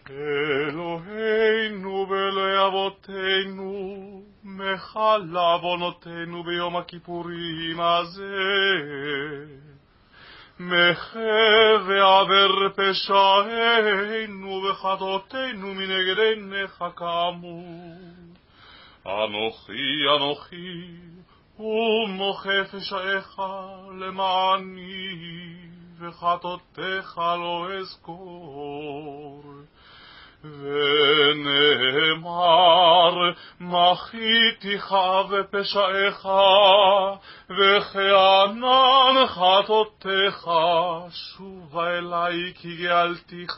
אלוהינו ואלוהי אבותינו, מחל עוונותינו ביום הכיפורים הזה, מחה ועבר פשעינו וחטאותינו מנגד עיניך כאמור. אנוכי ומוחה פשעיך למעני, וחטאותיך לא אזכור. ונאמר, מחיתיך ופשעיך, וכענן חטאותיך, שובה אלי כי גאלתיך.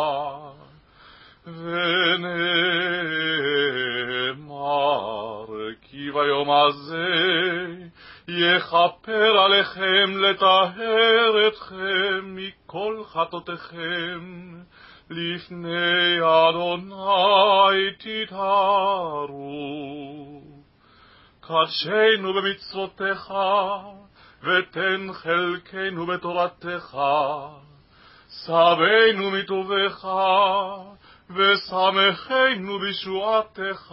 ונאמר, כי ביום הזה יכפר עליכם לטהר אתכם מכל חטאותיכם, לפני אדוני תטהרו. קדשנו במצוותיך, ותן חלקנו בתורתך. שבנו מטובך, ושמחנו בישועתך.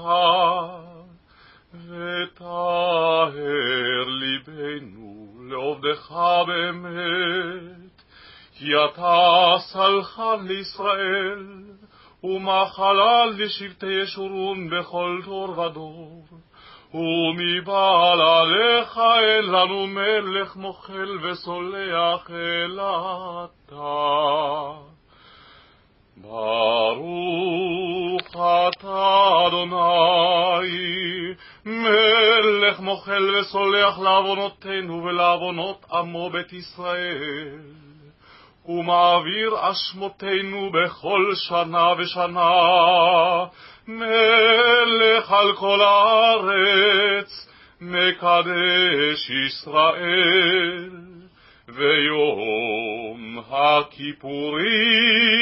וטהר ליבנו לעובדך באמת, כי אתה סלחן לישראל, ומחלל לשבטי ישורון בכל דור ודור. ומבעל עליך אין לנו מלך מוחל וסולח אלא אתה. ברוך אתה אדוני, מלך מוחל וסולח לעוונותינו ולעוונות עמו בית ישראל, ומעביר אשמותינו בכל שנה ושנה, מלך על כל הארץ, מקדש ישראל, ויום הכיפורים